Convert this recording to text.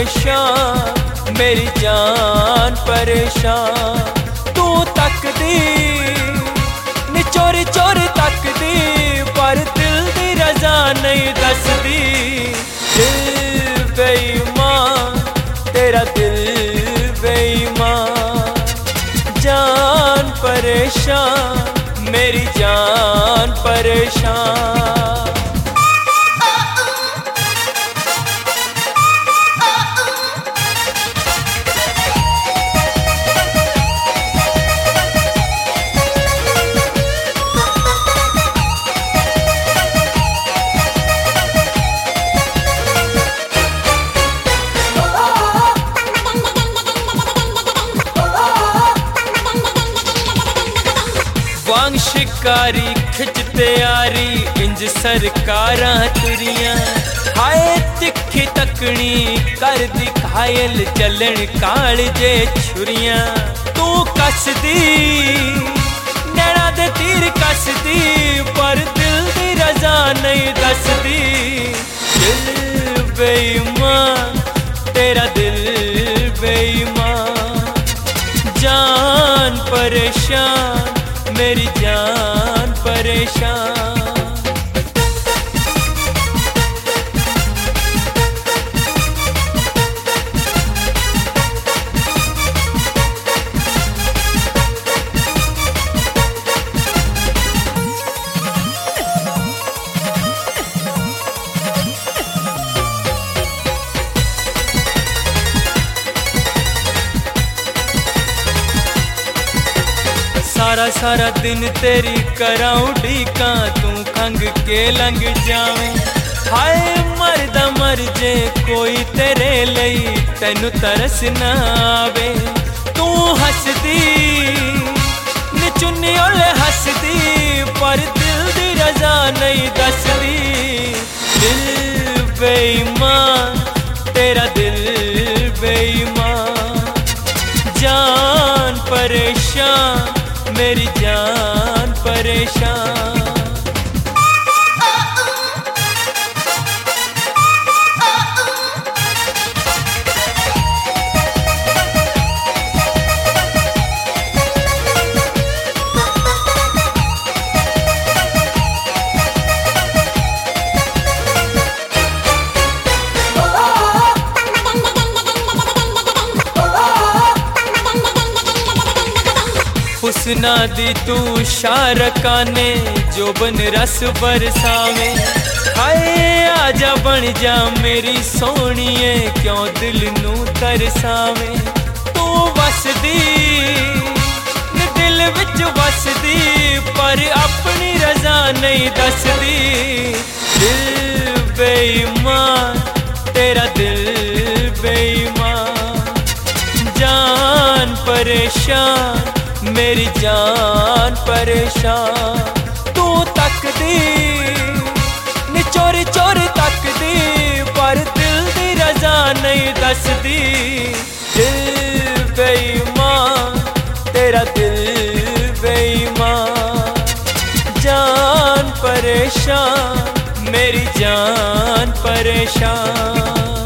परेशान, मेरी जान परेशान। तू तकदी नी चोरी चोरी तकदी, पर दिल दी रजा नहीं दसदी। दिल बेईमान तेरा दिल बेईमान, जान परेशान मेरी जान परेशान। वांग शिकारी खिंचते यारी, इंज सरकारां तुरियां। हाय तिखी तकनी कर दी घायल, चलन कालजे छुरियां। तू कसदी नैना दे तीर कसदी, पर दिल दी रजा नहीं दसदी। दिल बेईमान तेरा दिल बेईमान, जान परेशान मेरी जान परेशान। सारा सारा दिन तेरी करां उड़ीका, तू खंग के लंघ जावे। हाय मरदा मर जे कोई तेरे लई, तैनू तरस ना आवे। तू हसदी नी चुन्नी ओले हसदी, पर दिल दी रजा नहीं दसदी। दिल बेईमान तेरा दिल बेईमान, जान परेशान मेरी जान परेशान। हुस्ना दी तू शारकाने, जो बन रस बरसावे। हाय आजा बन जा मेरी सोहणीए, क्यों दिल नू तरसावे। तू वसदी दिल विच वसदी, पर अपनी रजा नहीं दसदी। दिल बेईमान तेरा दिल बेईमान, जान परेशान मेरी जान परेशान। तू तकदी नी चोरी चोरी तकदी, पर दिल दी रजा नहीं दसदी। दिल बेईमान तेरा दिल बेईमान, जान परेशान मेरी जान परेशान।